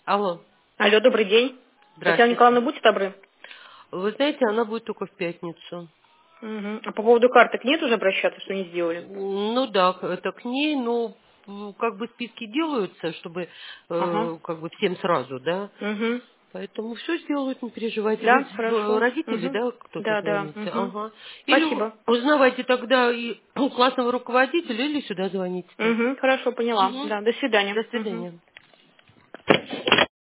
Алло, Алло, добрый день. Татьяна здравствуйте. Николаевна, будьте добры. Вы знаете, она будет только в пятницу. Мгм. А по поводу карток нет уже обращаться, что не сделали? Ну да, это к ней, но как бы списки делаются, чтобы Ага. как бы всем сразу, да. Угу. Поэтому все сделают, не переживайте. Вы Да, хорошо. родители, Угу. да, кто-то Да, да. звоните? Угу. Ага. Или Спасибо. узнавайте тогда и у классного руководителя, или сюда звоните. Угу. Хорошо, поняла. Угу. Да, до свидания. До Угу. свидания.